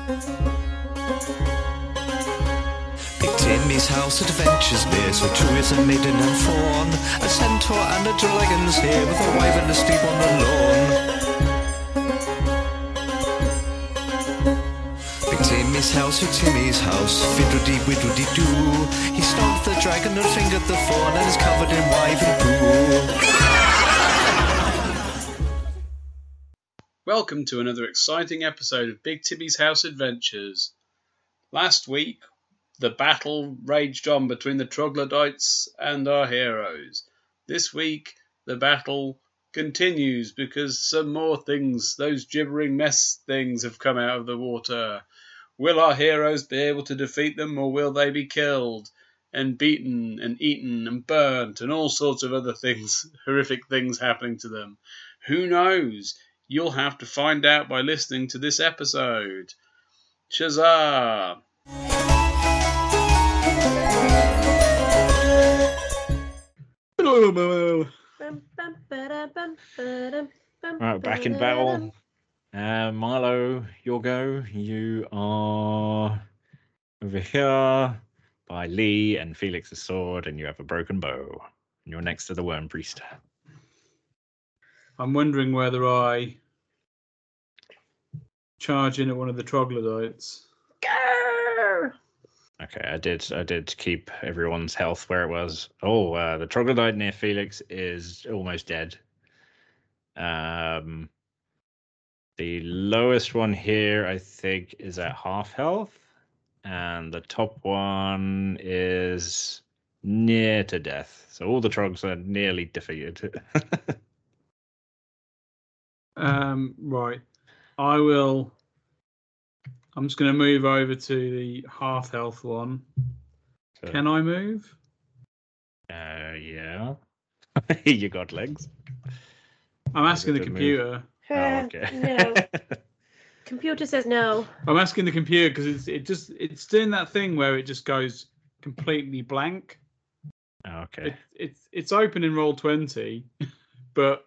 Big Timmy's House Adventures bears with two is a maiden and fawn, a centaur and a dragon's here with a wyvern asleep on the lawn. Big Timmy's house, fiddle-dee widdle-dee-doo. He stomped the dragon and fingered the fawn and is covered in wyvern poo. Welcome to another exciting episode of Big Timmy's House Adventures. Last week, the battle raged on between the troglodytes and our heroes. This week, the battle continues because some more things, those gibbering mess things, have come out of the water. Will our heroes be able to defeat them, or will they be killed and beaten and eaten and burnt and all sorts of other things, horrific things happening to them? Who knows? You'll have to find out by listening to this episode. Shazam! Right, back in battle. Milo, your go. You are over here by Lee and Felix's sword, and you have a broken bow. And you're next to the Worm Priest. I'm wondering whether I charge in at one of the troglodytes. Go! Okay, I did keep everyone's health where it was. Oh, the troglodyte near Felix is almost dead. The lowest one here, I think, is at half health, and the top one is near to death. So all the trogs are nearly defeated. Right. I'm just going to move over to the half health one. So, Can I move? yeah. You got legs. I'm asking the to move. computer. Oh, okay. No. Computer says no. I'm asking the computer because it's doing that thing where it just goes completely blank. Oh, okay. It's open in Roll20, but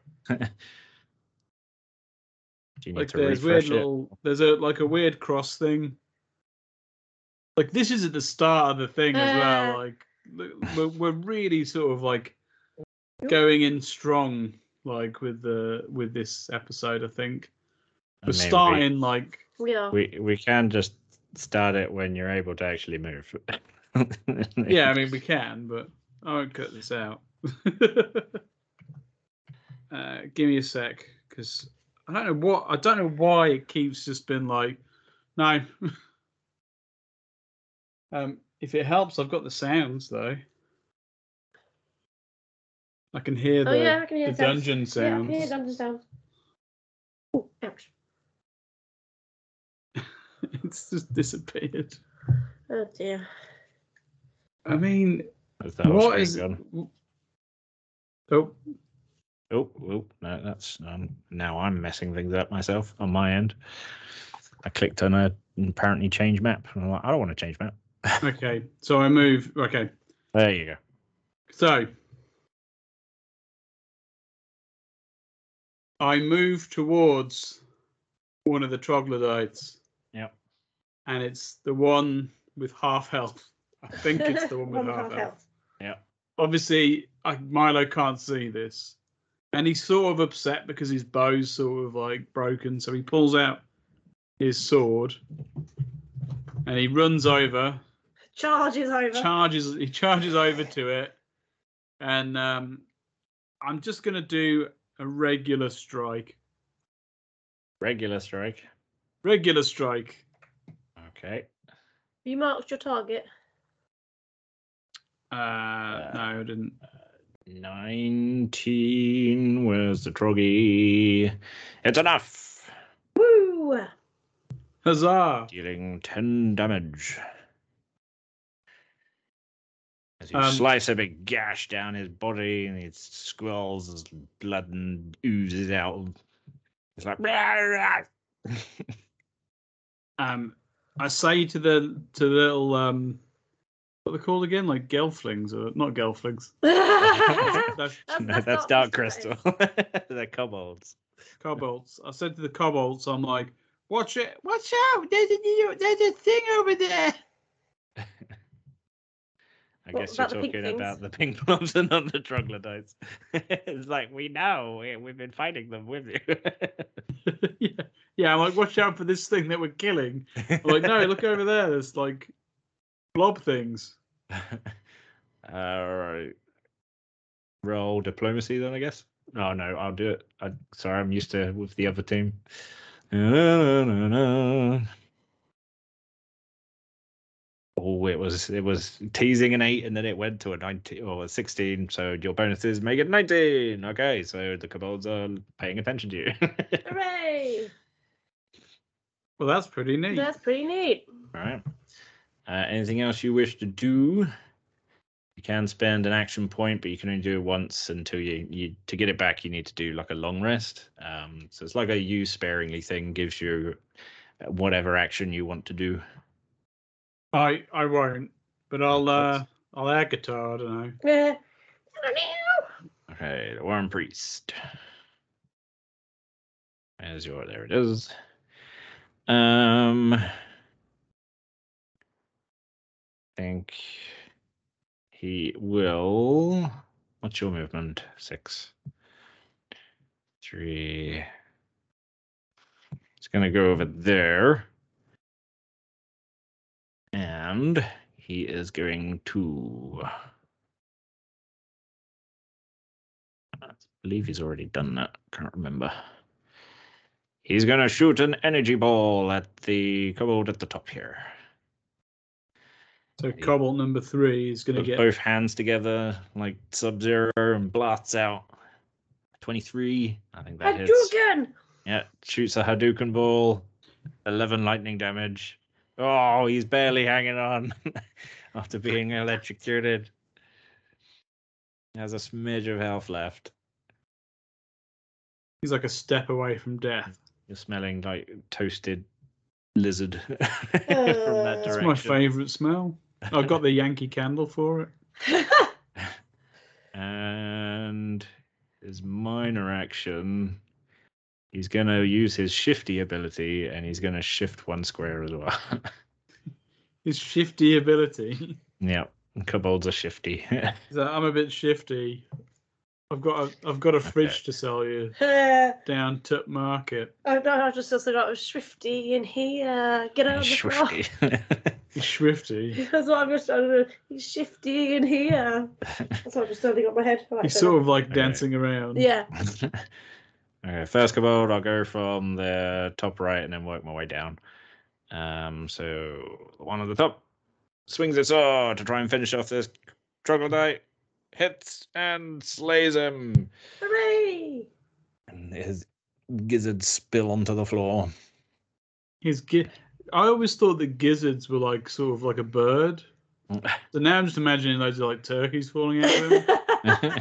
Do you need like to there's refresh weird it? there's a weird cross thing. Like this is at the start of the thing as well. Like we're really sort of like going in strong, like with this episode. I think we're Maybe starting like Yeah. we can just start it when you're able to actually move. yeah. I mean we can, but I won't cut this out. Give me a sec, because I don't know why it keeps just been like no. If it helps, I've got the sounds though. I can hear I can hear the sounds. dungeon Yeah, I sounds. can hear dungeon sounds. Oh, ouch. It's just disappeared. Oh dear. I mean, Is that what screen is? gone? Oh, Oh, no, that's now I'm messing things up myself on my end. I clicked on a apparently change map. I'm like, I don't want to change map. okay. So I move. Okay. There you go. So I move towards one of the troglodytes. Yep. And it's the one with half health. I think it's the one with half health. Yeah. Obviously, Milo can't see this. And he's sort of upset because his bow's sort of like broken. So he pulls out his sword and he runs over. Charges over. He charges over to it. And I'm just going to do a regular strike. Regular strike. Regular strike. Okay. You marked your target. No, I didn't. 19. Where's the troggy? It's enough. Woo! Huzzah! Dealing 10 damage. As you slice a big gash down his body and he squirrels as blood and oozes out. It's like. I say to the little what are they called again? Like gelflings or not gelflings? That's Dark Crystal. They're kobolds. Kobolds. I said to the kobolds, I'm like, Watch it! Watch out! There's a thing over there. I guess you're talking about the pink blobs and not the troglodytes. It's like, we know. We've been fighting them with you. Yeah, I'm like, watch out for this thing that we're killing. I'm like, no, look over there. There's like blob things. All right. Roll diplomacy then, I guess. Oh, no, I'll do it. Sorry, I'm used to with the other team. Oh, it was teasing an 8 and then it went to a 19 or a 16. So your bonuses make it 19. Okay, so the kobolds are paying attention to you. Hooray! Well, that's pretty neat. That's pretty neat. All right. Anything else you wish to do? You can spend an action point, but you can only do it once until you to get it back. You need to do like a long rest. So it's like a use sparingly thing. Gives you whatever action you want to do. I won't, but I'll air guitar. I don't know. Yeah. Okay, the Worm Priest. There it is. I think he will. What's your movement? 6, 3. It's gonna go over there. And he is going to. I believe he's already done that. Can't remember. He's going to shoot an energy ball at the kobold at the top here. So kobold number 3 is going to get both hands together like Sub-Zero and blasts out 23. I think that hits. Hadouken! Yeah, shoots a Hadouken ball. 11 lightning damage. Oh, he's barely hanging on after being electrocuted. He has a smidge of health left. He's like a step away from death. You're smelling like toasted lizard from that direction. It's my favourite smell. I got the Yankee Candle for it. And his minor action, he's going to use his shifty ability, and he's going to shift 1 square as well. His shifty ability? Yeah, kobolds are shifty. I'm a bit shifty. I've got a fridge to sell you down to market. I just also got a Swifty in here. Get out of the floor. He's swifty. That's what I'm just trying to do. He's shifty in here. That's what I'm just turning up my head. He's sort of like dancing around. Yeah. Okay, first kobold, I'll go from the top right and then work my way down. So the one at the top swings its sword to try and finish off this troglodyte. Hits and slays him. Hooray! And his gizzards spill onto the floor. I always thought that gizzards were like sort of like a bird. So now I'm just imagining loads of like turkeys falling out of him.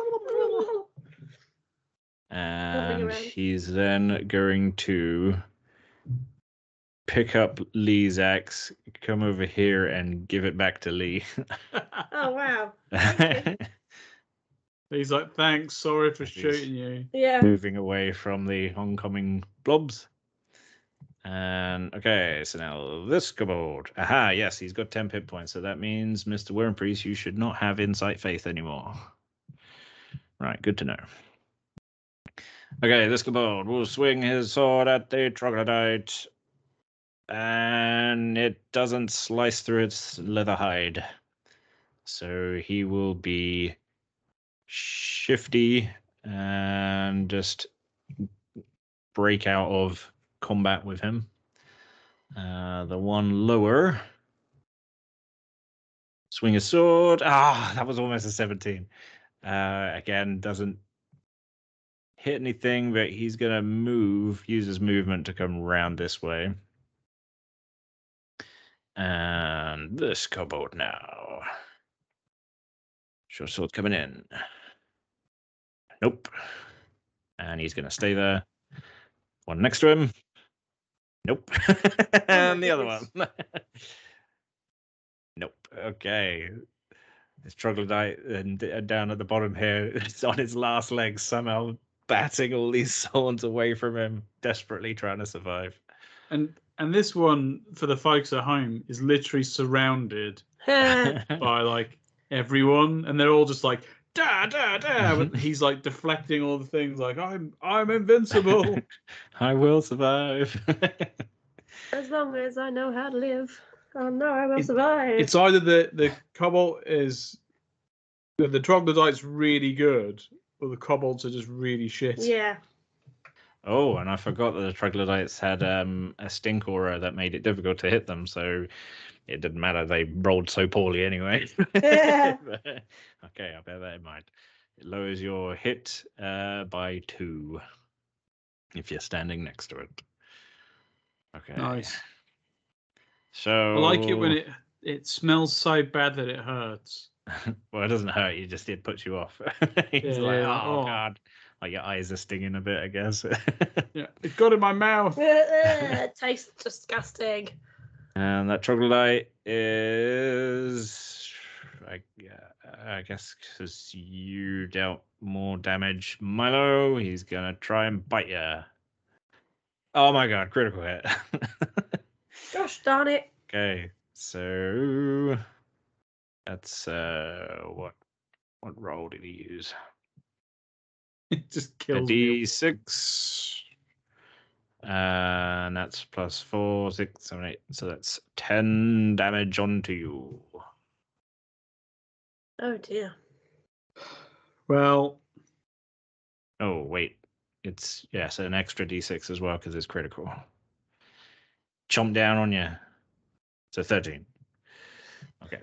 And he's then going to pick up Lee's axe, come over here and give it back to Lee. Oh, wow. He's like, thanks, sorry for shooting you. Yeah. Moving away from the oncoming blobs. And okay, so now this kobold. Aha, yes, he's got 10 hit points. So that means, Mr. Wormpriest, you should not have Insight Faith anymore. Right, good to know. Okay, this kobold will swing his sword at the troglodyte. And it doesn't slice through its leather hide. So he will be shifty and just break out of combat with him. The one lower, swing a sword. That was almost a 17. Again, doesn't hit anything, but he's going to use his movement to come round this way. And this kobold now. Short sword coming in. Nope. And he's going to stay there. One next to him. Nope. And the other one. Nope. Okay. This troglodyte and down at the bottom here, it's on his last legs, somehow batting all these swords away from him, desperately trying to survive. And this one, for the folks at home, is literally surrounded by like everyone, and they're all just like da da da. But he's like deflecting all the things, like I'm invincible. I will survive. As long as I know how to live, I know I will survive. It's either the Cobalt is the Troglodyte's really good, or the Cobalts are just really shit. Yeah. Oh, and I forgot that the Troglodytes had a stink aura that made it difficult to hit them, so it didn't matter. They rolled so poorly anyway. Yeah. Okay, I'll bear that in mind. It lowers your hit by 2 if you're standing next to it. Okay. Nice. So I like it when it smells so bad that it hurts. well, it doesn't hurt you, just it puts you off. He's God. Like your eyes are stinging a bit, I guess. Yeah, it got in my mouth. It tastes disgusting. And that troglodyte is, I guess, because you dealt more damage, Milo. He's gonna try and bite you. Oh my God! Critical hit. Gosh darn it! Okay, so that's what roll did he use? It just A kills me. D6. And that's plus 4, 6, 7, 8. So that's 10 damage onto you. Oh dear. Well, Oh, wait. It's, yes, an extra D6 as well because it's critical. Chomp down on you. So 13. Okay.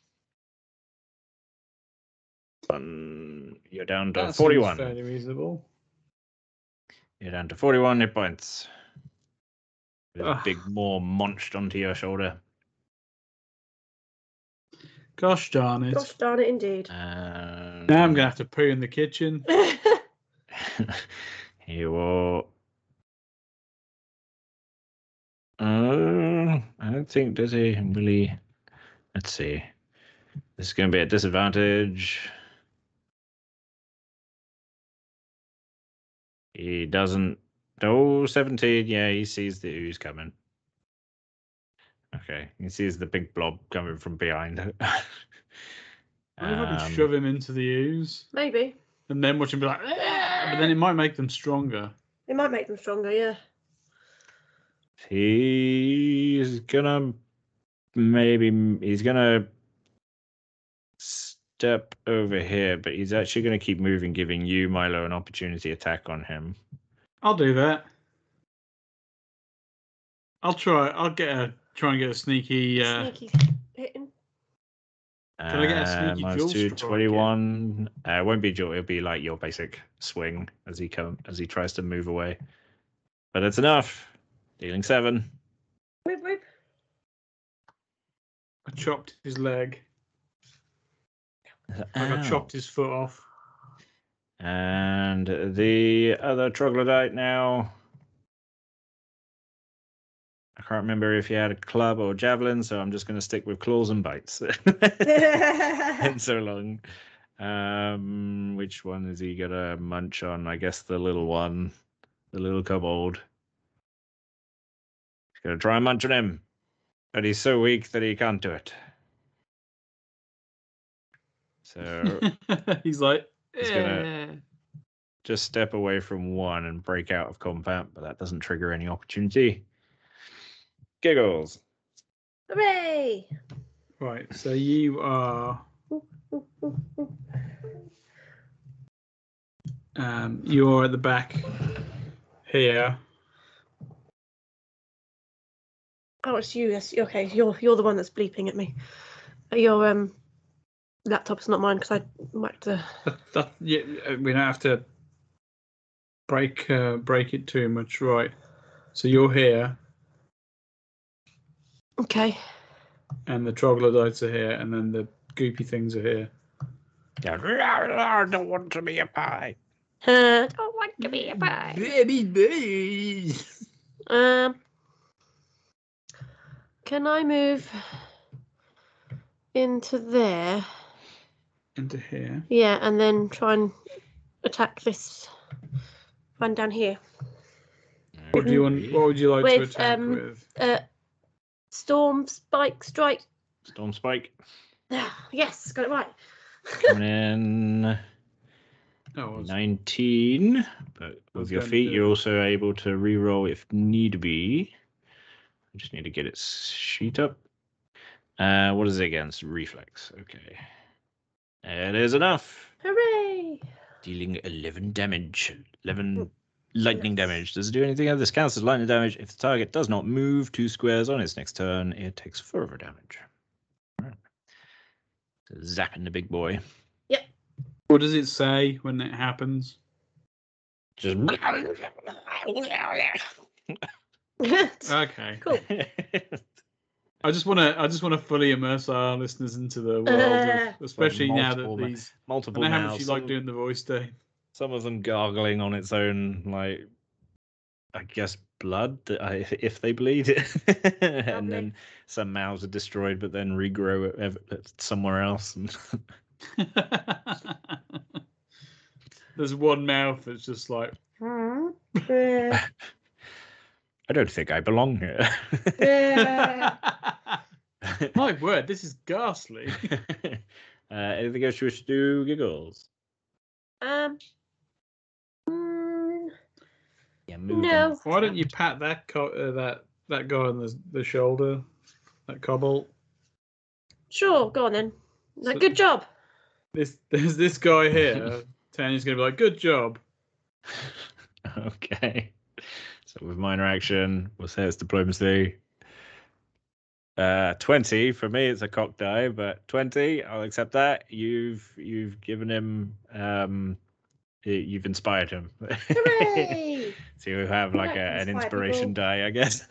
You're down to that 41. seems fairly reasonable. You're down to 41 hit points. With a big maw munched onto your shoulder. Gosh darn it. Gosh darn it indeed. Now I'm going to have to poo in the kitchen. You will. I don't think, does he really? Let's see. This is going to be a disadvantage. He doesn't. Oh, 17. Yeah, he sees the ooze coming. Okay, he sees the big blob coming from behind. I wonder if I can shove him into the ooze. Maybe. And then watch him be like, "Ah!" But then it might make them stronger. It might make them stronger, yeah. He's gonna step over here, but he's actually gonna keep moving, giving you, Milo, an opportunity attack on him. I'll do that. I'll try and get a sneaky. Sneaky hitting. Can I get a sneaky minus dual 2, strike? 21. It won't be dual. It'll be like your basic swing as he tries to move away. But it's enough. Dealing 7. Whip, whip. I chopped his leg. I chopped his foot off. And the other troglodyte now. I can't remember if he had a club or javelin, so I'm just going to stick with claws and bites. Been so long. Which one is he going to munch on? I guess the little one, the little kobold. He's going to try and munch on him, but he's so weak that he can't do it. So he's like, he's gonna just step away from one and break out of combat, but that doesn't trigger any opportunity. Giggles. Hooray! Right, so you are. You're at the back here. Oh, it's you. Yes. Okay, you're the one that's bleeping at me. Your laptop's not mine because I whacked the. Yeah, we don't have to break it too much, right? So you're here. Okay. And the troglodytes are here, and then the goopy things are here. Yeah, I don't want to be a pie. Don't want to be a pie. Baby. Can I move into there? Into here. Yeah, and then try and attack this one down here. What would you like to attack with? Storm Spike Strike. Storm Spike. Yes, got it right. Coming in 19, but with your feet, you're also able to reroll if need be. I just need to get its sheet up. What is it against? Reflex. Okay. It is enough. Hooray! Dealing 11 damage. 11 lightning damage. Does it do anything? This counts as lightning damage. If the target does not move 2 squares on its next turn, it takes further damage. Right. So zapping the big boy. Yep. What does it say when it happens? Just. Okay. Cool. I just want to fully immerse our listeners into the world, especially now that these multiple. I know how much you like doing the voice day. Some of them gargling on its own, like I guess blood if they bleed, and then some mouths are destroyed, but then regrow somewhere else. There's one mouth that's just like. I don't think I belong here. My word, this is ghastly. Anything else you wish to do, Giggles? Yeah, no. Why don't you pat that that guy on the shoulder, that cobalt? Sure, go on then. Good job. There's this guy here. Tanya's gonna be like, good job. Okay. So with minor action, we'll say it's diplomacy. 20 for me, it's a cock die, but 20, I'll accept that. You've given him, you've inspired him. Hooray! So you have like an inspiration die, I guess.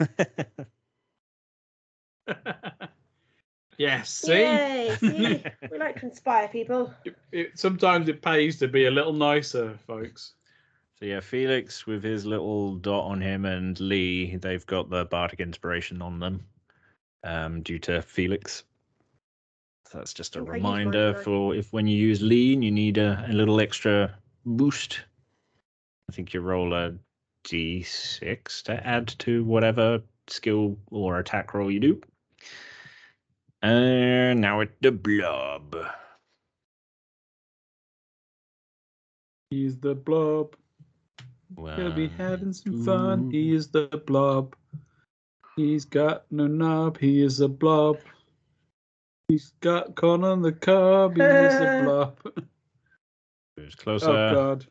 Yes, see? Yay, see? We like to inspire people. Sometimes it pays to be a little nicer, folks. So yeah, Felix with his little dot on him and Lee, they've got the bardic inspiration on them, due to Felix. So that's just a reminder for if when you use lean, you need a little extra boost. I think you roll a d6 to add to whatever skill or attack roll you do. And now it's the blob. He's the blob. He'll be having some fun. He is the blob. He's got no knob. He is a blob. He's got corn on the cob. He is a blob. Who's closer? Oh, God.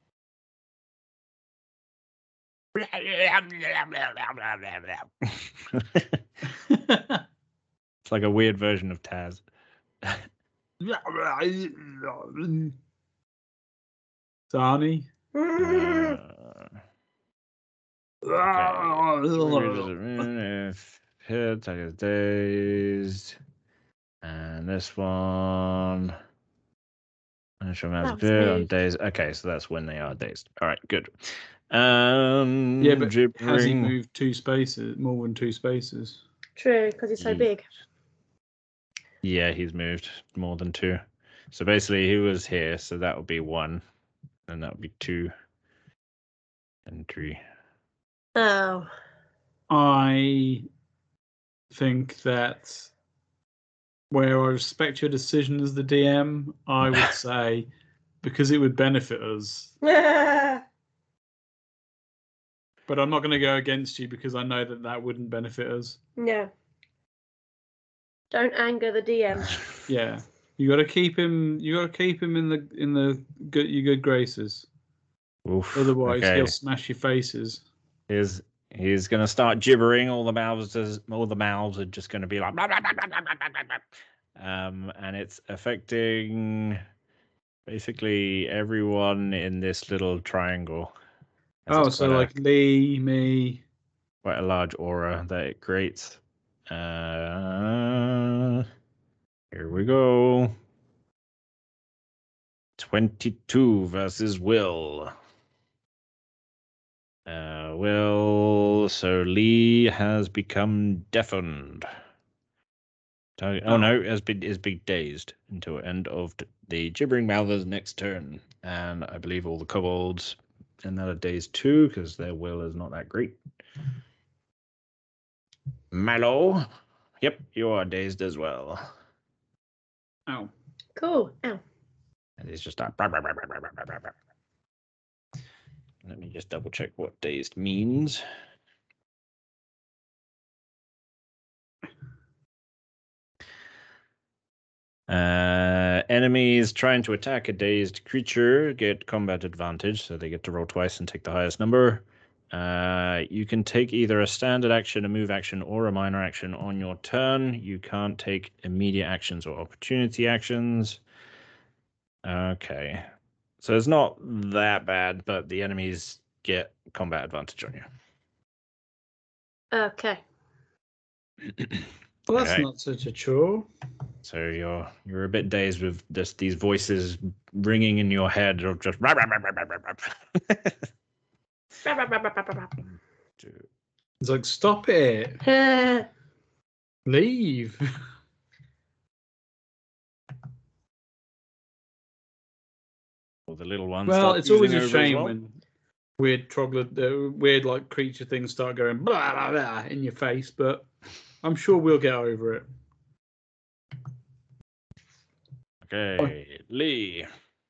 It's like a weird version of Taz. Donnie. Dazed. And this one. I'm sure I'm dazed. Okay, so that's when they are dazed. All right, good. Yeah, but has he moved 2 spaces, more than 2 spaces? True, because he's so big. Yeah, he's moved more than 2. So basically, he was here, so that would be 1, and that would be 2, and 3. Oh. I think that where I respect your decision as the DM, I would say because it would benefit us. But I'm not going to go against you because I know that wouldn't benefit us. No. Don't anger the DM. Yeah, you got to keep him. You got to keep him in the good graces. Oof, otherwise, he'll smash your faces. He's going to start gibbering. All the mouths are just going to be like, and it's affecting basically everyone in this little triangle. Oh, so like Lee, me. Quite a large aura that it creates. Here we go. 22 versus Will. So Lee has become deafened. Oh no, is been dazed until end of the gibbering mouther's next turn. And I believe all the kobolds another dazed 2 because their will is not that great. Mallow. Yep, you are dazed as well. Ow. Cool. Ow. And it's just like. Let me just double check what dazed means. Enemies trying to attack a dazed creature get combat advantage, so they get to roll twice and take the highest number. You can take either a standard action, a move action, or a minor action on your turn. You can't take immediate actions or opportunity actions. Okay. So it's not that bad, but the enemies get combat advantage on you. Okay. Well, that's Okay. not such a chore. So you're a bit dazed with just these voices ringing in your head of just. It's like, stop it. Leave. Or the little ones. Well, start it's always oozing a over as shame well. when weird like creature things start going blah, blah, blah in your face, but I'm sure we'll get over it. Okay, Lee.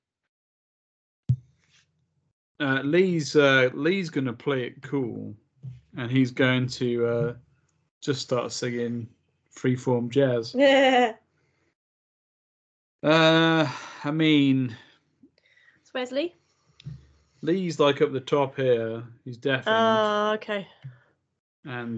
Lee's going to play it cool, and he's going to just start singing freeform jazz. Yeah. I mean, So where's Lee? Lee's like up the top here. He's deafened, Oh, okay. and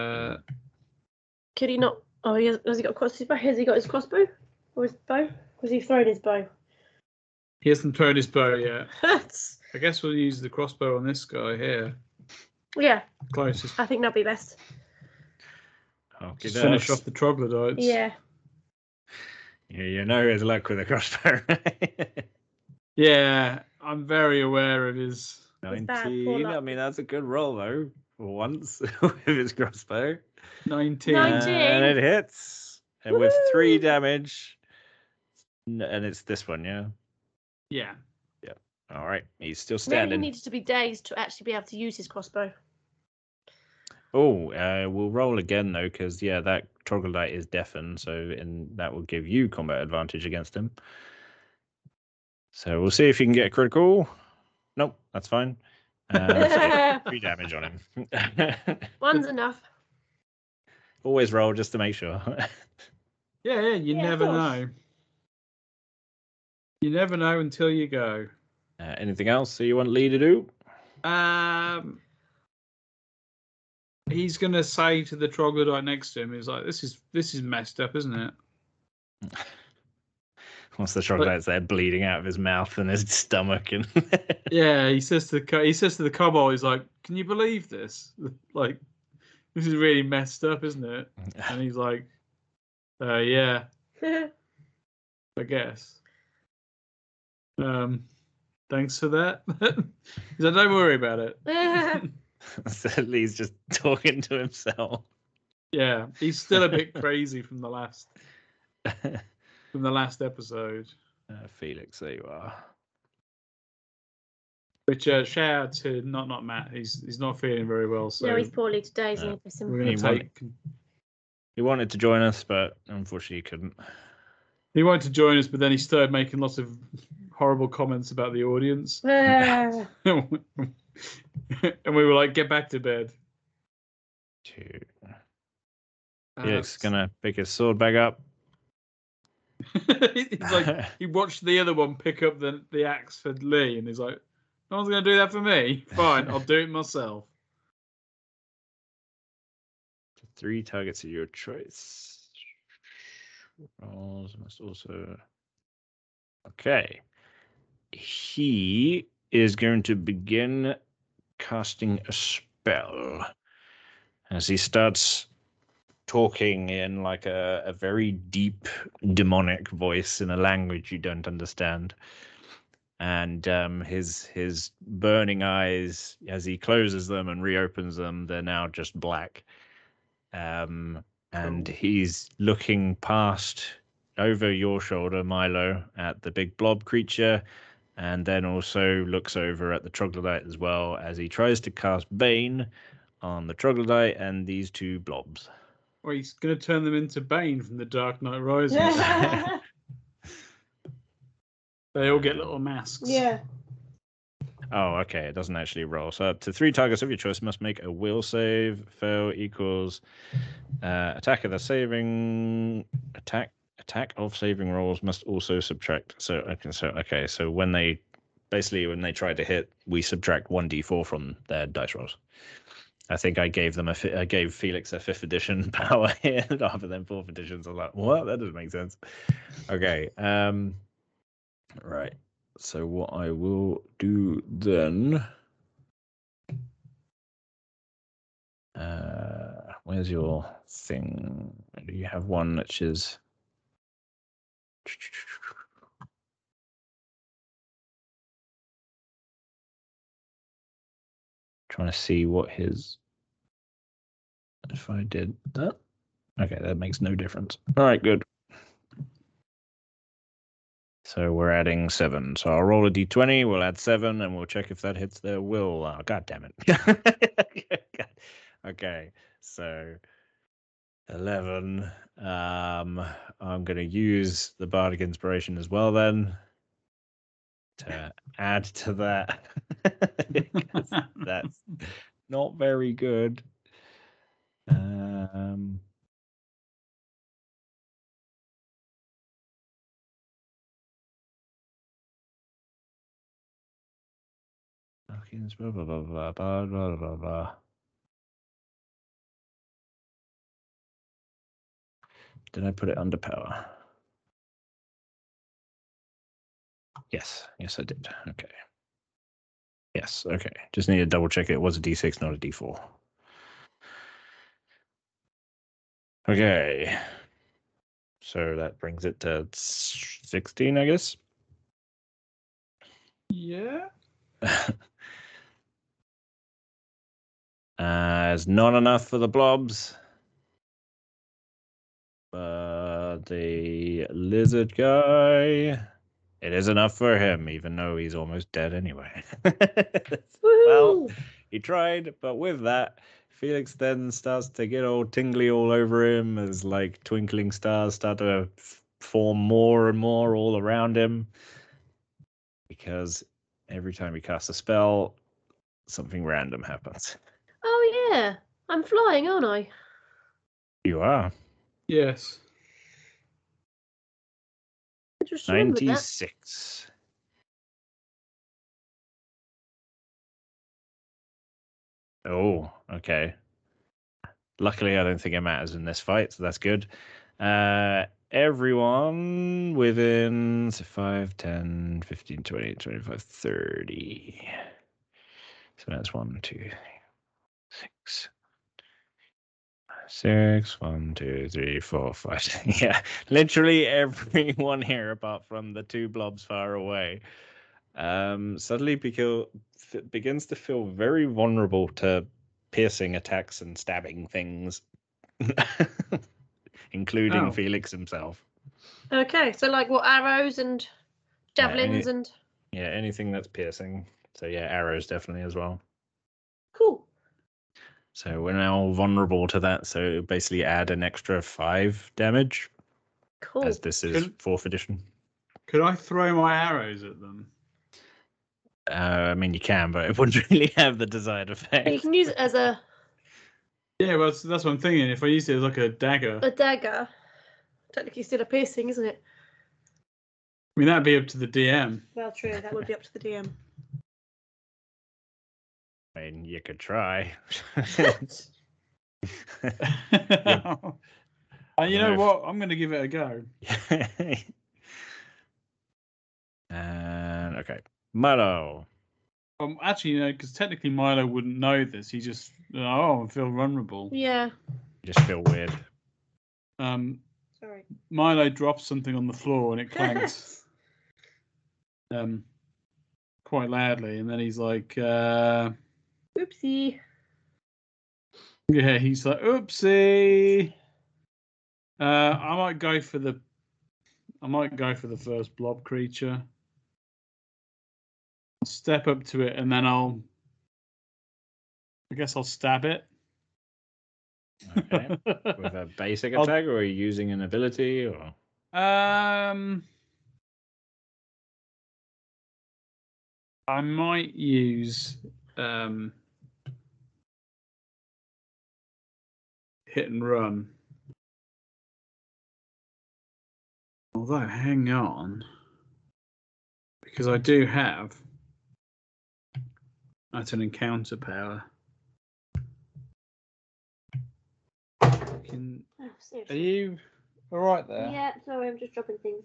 Could he not? Oh, has he got his bow? Has he got his crossbow or his bow? Was he throwing his bow? he hasn't thrown his bow yet. I guess we'll use the crossbow on this guy here. Yeah, Closest. I think that'd be best. Okay, Just finish off the troglodytes. Yeah. You know his luck with a crossbow. Yeah, I'm very aware of his. It's bad, poor 19. luck. I mean, that's a good roll though. For once with his crossbow. 19. 19. And it hits. And with Woo! 3 damage. And it's this one, yeah. Yeah. All right, he's still Maybe he standing. needed to be dazed to actually be able to use his crossbow. Oh, we'll roll again though, because that troglodyte is deafened, so that will give you combat advantage against him. So we'll see if you can get a critical. Nope, that's fine. So 3 damage on him. One's enough. Always roll just to make sure. Yeah, you Yeah, of never course. know. You never know until you go. Anything else that you want Lee to do? He's gonna say to the troglodyte next to him, he's like, "This is messed up, isn't it?" Once the troglodyte's there bleeding out of his mouth and his stomach, and Yeah, he says to the kobold, he's like, "Can you believe this? Like, this is really messed up, isn't it?" And he's like, "Yeah, I guess." Thanks for that. He's like, "Don't worry about it." so Lee's just talking to himself. Yeah, he's still a bit crazy from the last episode. Felix, there you are. Which shout out to not Matt. He's not feeling very well, so No, he's poorly today, isn't No. he? Bless him. we're gonna take. He wanted to join us, but unfortunately he couldn't. He wanted to join us, but then he started making lots of horrible comments about the audience, Ah. and we were like, "Get back to bed." Felix is gonna pick his sword back up. He's like, he watched the other one pick up the axe for Lee, and he's like, "No one's gonna do that for me. Fine, I'll do it myself." 3 targets of your choice. Rolls must also. Okay. He is going to begin casting a spell as he starts talking in like a very deep demonic voice in a language you don't understand. And his burning eyes, as he closes them and reopens them, they're now just black. And he's looking past over your shoulder, Milo, at the big blob creature, and then also looks over at the troglodyte as well as he tries to cast Bane on the troglodyte and these two blobs. Or he's going to turn them into Bane from The Dark Knight Rises. They all get little masks. Yeah. Oh, okay. It doesn't actually roll. So up to 3 targets of your choice must make a will save. Fail equals attack of saving rolls must also subtract. So when they try to hit, we subtract 1d4 from their dice rolls. I think I gave Felix a 5th edition power here rather than 4th edition. So I was like, what? That doesn't make sense. Okay. Right. So what I will do then. Where's your thing? Do you have one which is? Trying to see what his. If I did that. Okay, that makes no difference. All right, good. So we're adding 7. So I'll roll a d20, we'll add 7, and we'll check if that hits their will. Oh, God damn it. Okay, so 11. I'm going to use the Bardic Inspiration as well then to add to that. That's not very good. Blah, blah, blah, blah, blah, blah, blah, blah. Did I put it under power? Yes, I did. Okay. Yes, okay. Just need to double check it was a D6, not a D4. Okay. So that brings it to 16, I guess. Yeah. It's not enough for the blobs. The lizard guy, it is enough for him, even though he's almost dead anyway. Well, he tried, but with that, Felix then starts to get all tingly all over him as like twinkling stars start to form more and more all around him. Because every time he casts a spell, something random happens. Oh yeah, I'm flying, aren't I? You are. Yes. I just remembered that. 96. Oh, okay. Luckily, I don't think it matters in this fight, so that's good. Everyone within 5, 10, 15, 20, 25, 30. So that's 1, 2, 3, 6. 6, 1, 2, 3, 4, 5. Yeah, literally everyone here, apart from the 2 blobs far away, suddenly begins to feel very vulnerable to piercing attacks and stabbing things, including Felix himself. Okay, so like what, arrows and javelins and. Yeah, anything that's piercing. So yeah, arrows definitely as well. Cool. So we're now vulnerable to that. So basically add an extra 5 damage. Cool. As this is 4th edition. Could I throw my arrows at them? I mean, you can, but it wouldn't really have the desired effect. You can use it as a. Yeah, well, that's what I'm thinking. If I used it as like a dagger. A dagger. Technically still a piercing, isn't it? I mean, that'd be up to the DM. Well, true. That would be up to the DM. I mean, you could try. And you know what? I'm going to give it a go. And okay, Milo. Actually, because technically Milo wouldn't know this. He just, I feel vulnerable. Yeah. Just feel weird. Sorry. Milo drops something on the floor and it clanks. Quite loudly, and then he's like, oopsie. Yeah, he's like, oopsie. I might go for the first blob creature. step up to it, and then I guess I'll stab it. Okay. With a basic attack, or are you using an ability, or? I might use hit and run. Although, hang on, because I do have that's an encounter power. Are you all right there? Yeah, sorry, I'm just dropping things.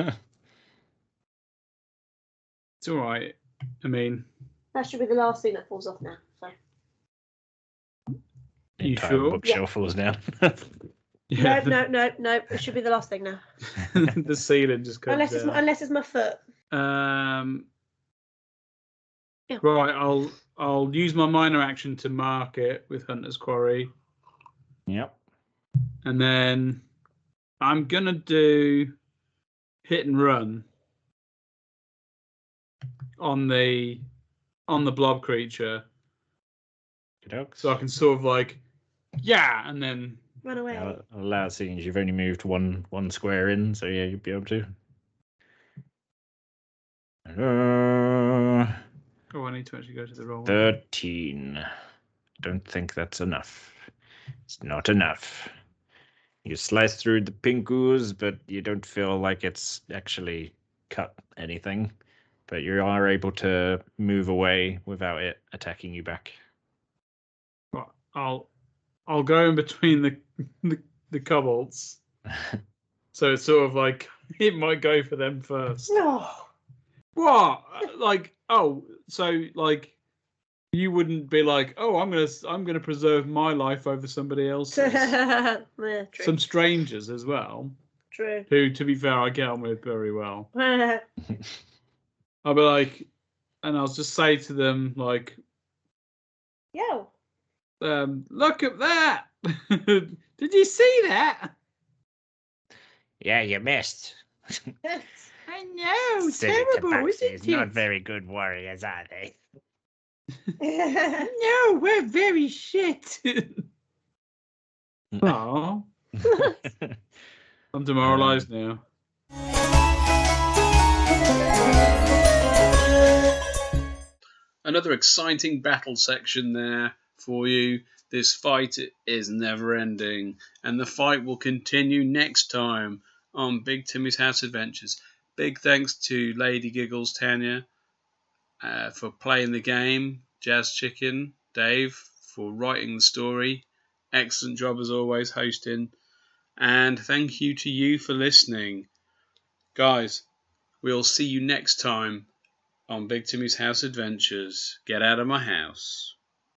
It's all right. I mean, That should be the last thing that falls off now. So. You entire sure? bookshelf falls down. Yeah. No. It should be the last thing now. The ceiling just comes down. Unless it's my foot. Yeah. Yeah. Right, I'll use my minor action to mark it with Hunter's Quarry. Yep. And then I'm gonna do hit and run on the blob creature. So I can sort of like, yeah, and then run away. I'll allow it, seeing you've only moved one square in, so yeah, you'll be able to. Oh, I need to actually go to the roll. 13. Don't think that's enough. It's not enough. You slice through the pink ooze, but you don't feel like it's actually cut anything. But you are able to move away without it attacking you back. I'll go in between the kobolds. So it's sort of like it might go for them first. No. What? Like, oh, so like you wouldn't be like, oh, I'm gonna preserve my life over somebody else's. Yeah, true. Some strangers as well. True. Who, to be fair, I get on with very well. I'll be like, and I'll just say to them like, Yo. Look at that! Did you see that? Yeah, you missed. I know, Silly terrible, tabaxis, isn't it? not very good warriors, are they? No, we're very shit. Oh, I'm demoralized now. Another exciting battle section there for you. This fight is never ending, and the fight will continue next time on Big Timmy's House Adventures. Big thanks to Lady Giggles Tanya for playing the game, Jazz Chicken, Dave for writing the story. Excellent job as always hosting. And thank you to you for listening. Guys, we'll see you next time on Big Timmy's House Adventures. Get out of my house.